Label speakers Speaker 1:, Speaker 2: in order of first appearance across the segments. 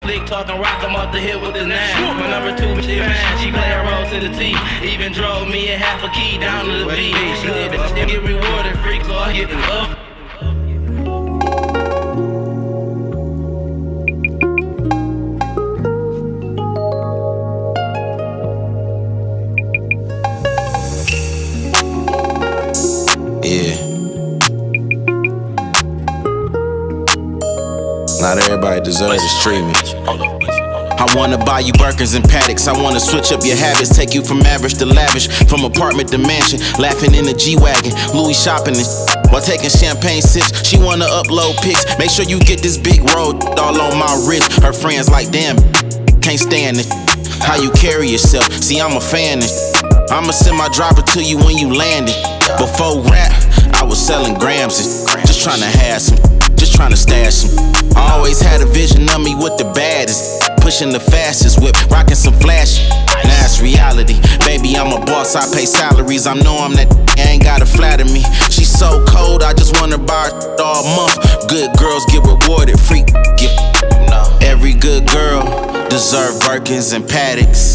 Speaker 1: Slick talking rock, I'm off the hill with the 9. My number 2, shit man, she play her role to the T. Even drove me a half a key down to the beach. She did that shit, get rewarded, freak, so I get up.
Speaker 2: Not everybody deserves this treatment. I wanna buy you Birkins and Paddocks. I wanna switch up your habits, take you from average to lavish, from apartment to mansion, laughing in the G-Wagon, Louis shopping and while taking champagne sips. She wanna upload pics. Make sure you get this big road all on my wrist. Her friends like, damn, can't stand it. How you carry yourself? See, I'm a fan. I'ma send my driver to you when you land it. Before rap, I was selling grams and just trying to have some, just trying to stash some. I always had a vision of me with the baddest, pushing the fastest whip, rocking some flash. Now it's reality, baby, I'm a boss, I pay salaries. I know I'm that ain't gotta flatter me. She's so cold, I just wanna buy her all month. Good girls get rewarded, freak get. Every good girl deserve Birkins and Paddocks.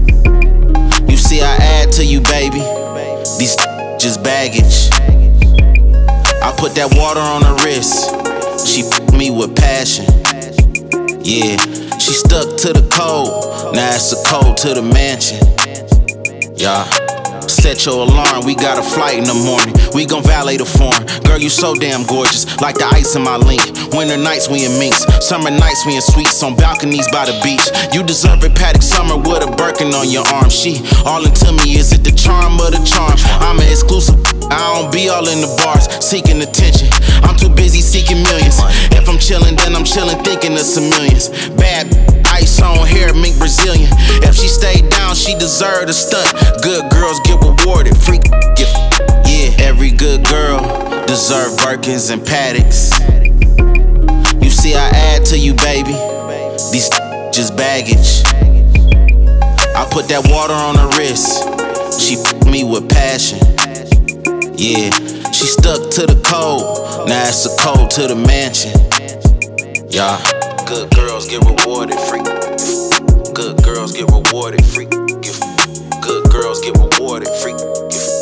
Speaker 2: You see, I add to you, baby. These just baggage. I put that water on her wrist. She me with passion. Yeah, she stuck to the code. Now it's a code to the mansion. Yeah. Set your alarm, we got a flight in the morning. We gon' valet the foreign. Girl, you so damn gorgeous, like the ice in my link. Winter nights we in minks, summer nights we in suites, on balconies by the beach. You deserve it, Patek Summer with a Birkin on your arm. She all into me, is it the charm of the charm? I'm an exclusive, I don't be all in the bars, seeking attention. I'm too busy seeking millions. If I'm chillin', then I'm chillin', thinking of some millions. Bad ice on hair, mink Brazilian. If she stayed down, she deserved a stunt. Good girls get rewarded, freak gift. Yeah, every good girl deserve Birkins and Paddocks. You see, I add to you, baby. These just baggage. I put that water on her wrist. She me with passion. Yeah, she stuck to the code. Now it's a code to the mansion. Yeah, good girls get rewarded, freak. Good girls get rewarded, freak. Good girls get rewarded, freak.